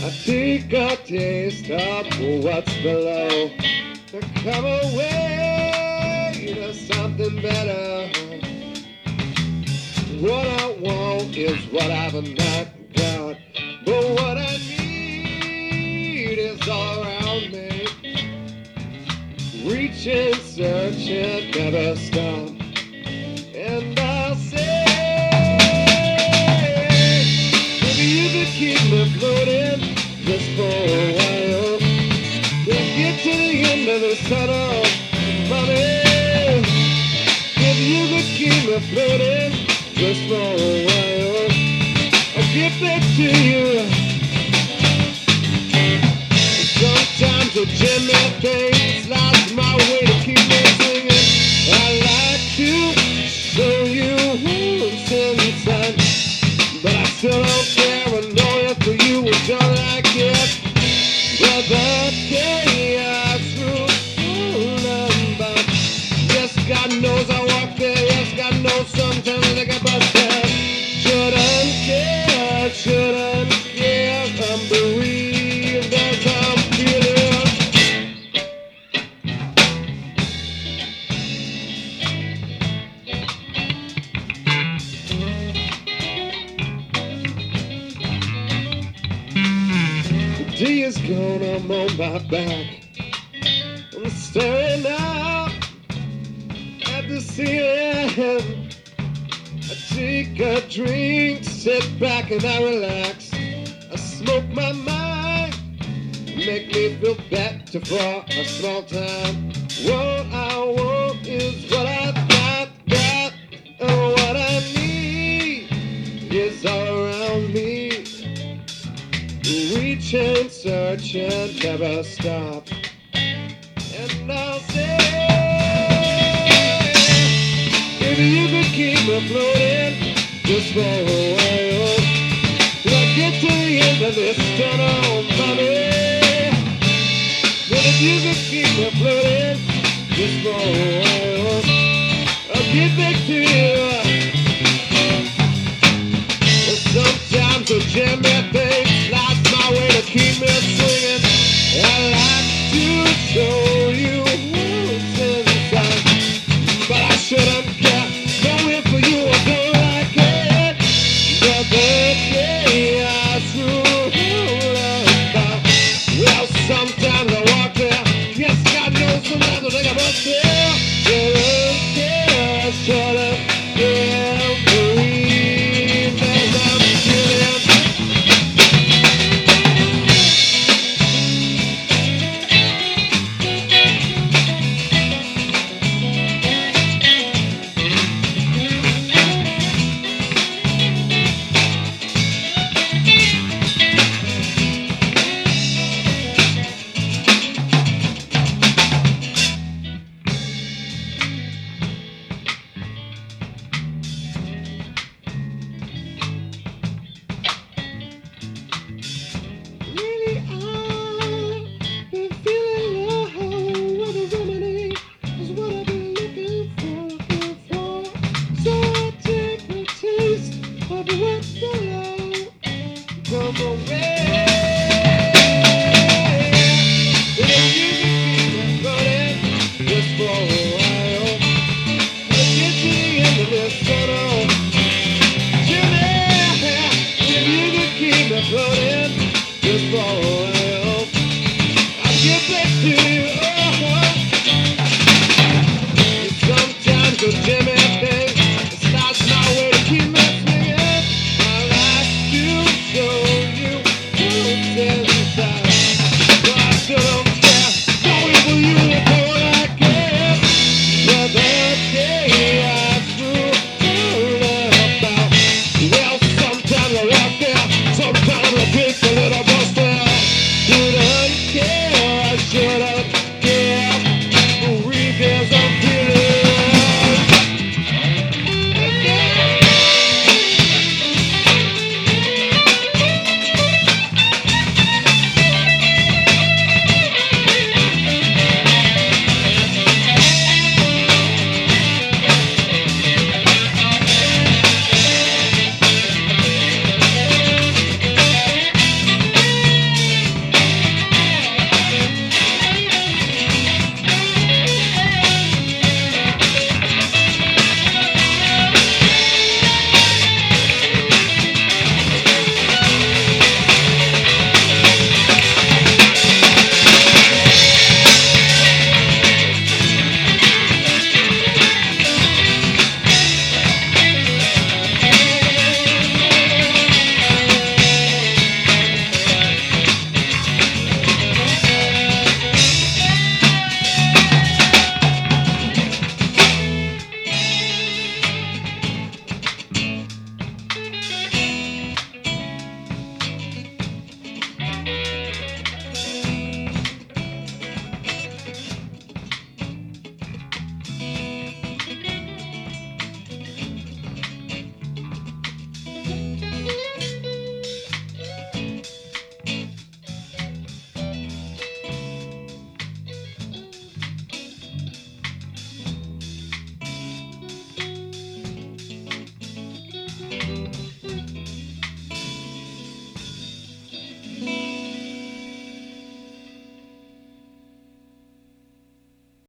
I take a taste of what's below to come away to something better. What I want is what I've not got, but what I need is all around me. Reaching, searching, never stop. And I'll say, maybe you could keep me floating just for a while. We'll get to the end of the tunnel, mommy. If you could keep me floating just for a while, I'll get back to you. Sometimes a Jimmy thing slides my way to keep me singing. I like to show you what's inside, but I still don't care. I know it for you was all I get. But that day I threw all about. Yes, God knows I walk there. Yes, God knows sometimes I think I bust that. Shouldn't care, shouldn't care. I'm bereaved as I'm feeling. The day is gone, I'm on my back. I'm staring out at the ceiling. I take a drink, sit back and I relax. I smoke my mind, make me feel better for a small time. What I want is what I've got, and what I need is all around me. Reaching, searching, never stop. And I'll say, if you could keep me floating just for a while, till I get to the end of this tunnel, mommy. But if you could keep me floating just for a while, I'll get back to you. But sometimes a Jimmy thing slides my way to keep me swinging. I like to show you what's inside, but I shouldn't care. Don't wait for you, I don't like it. But that day I threw about. Well, sometimes I walk there. Yes, God knows sometimes I think I'm up there. Shouldn't care, shouldn't care. Believe as I'm feeling. Floating just for